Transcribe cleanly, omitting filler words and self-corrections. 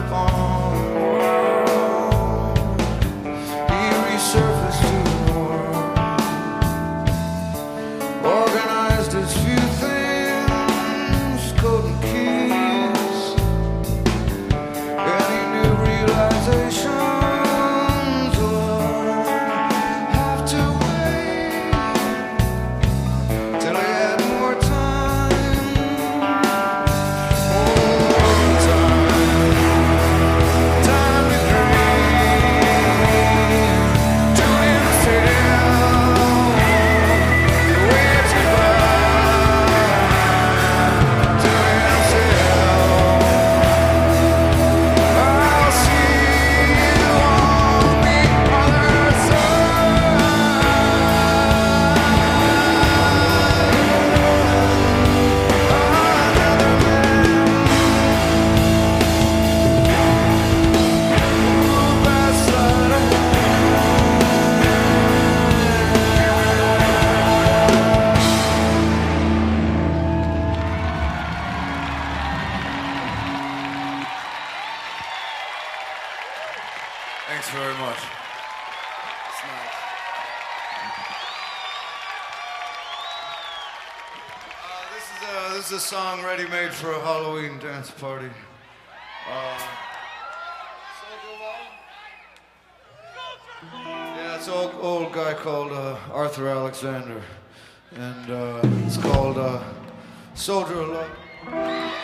upon the world. He resurfaced to the world, organized his few things, code and keys, any new realizations will have to wait till he had more time. Time to dream, to himself, the way to find, to himself. I'll see you on the other Thanks very much. It's nice. This is a song ready-made for a Halloween dance party. Yeah, it's an old guy called Arthur Alexander, and it's called Soldier of Love.